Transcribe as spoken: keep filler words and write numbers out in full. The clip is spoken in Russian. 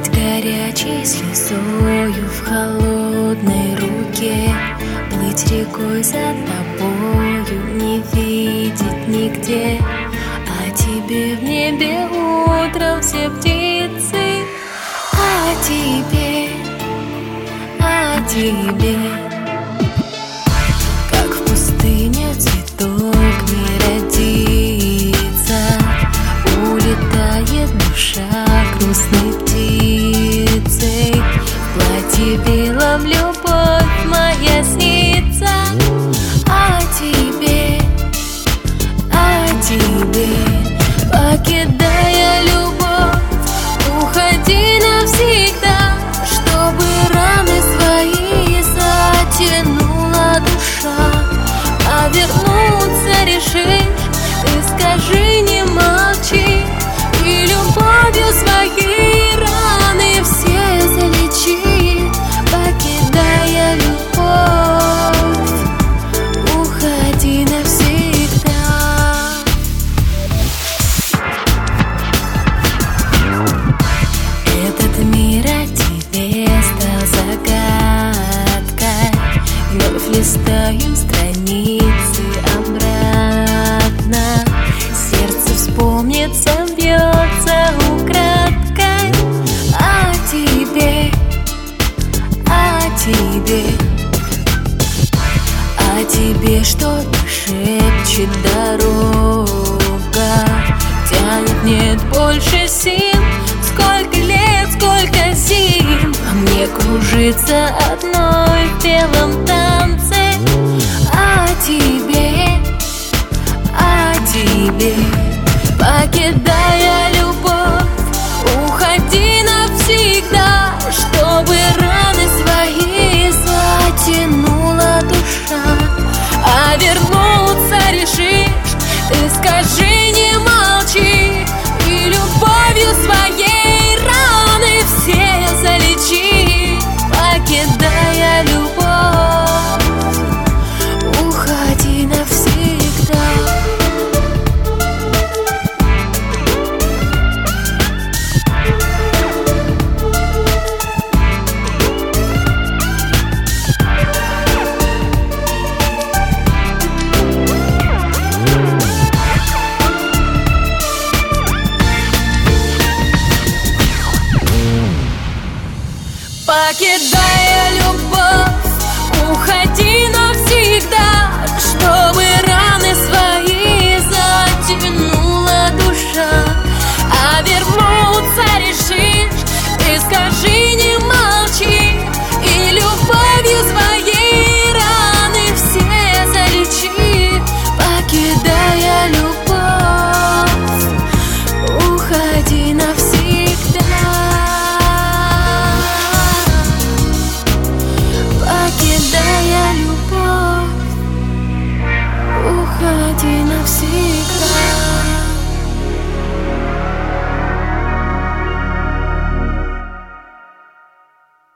Быть горячей слезою в холодной руке, плыть рекой за тобою, не видеть нигде, а тебе в небе утром все птицы. А тебе, а тебе, как в пустыне цветок не родится, улетает душа грустной птицей. В платье белом любовь моя снится. А тебе, а тебе, покидая любовь, уходи навсегда, чтобы раны свои затянула душа. А вернуться решишь, ты скажи, не молчи, и любовью своей раны все залечи. Покидая любовь, уходи навсегда. Этот мир о тебе стал загадкой, вновь листаю страницы обратно. Сердце вспомнится, бьется украдкой. А тебе, а тебе, а тебе что-то шепчет дорога, тянет, нет больше сил. Сколько лет, сколько зим, а мне кружится одной в белом танце. А тебе, а тебе, покидая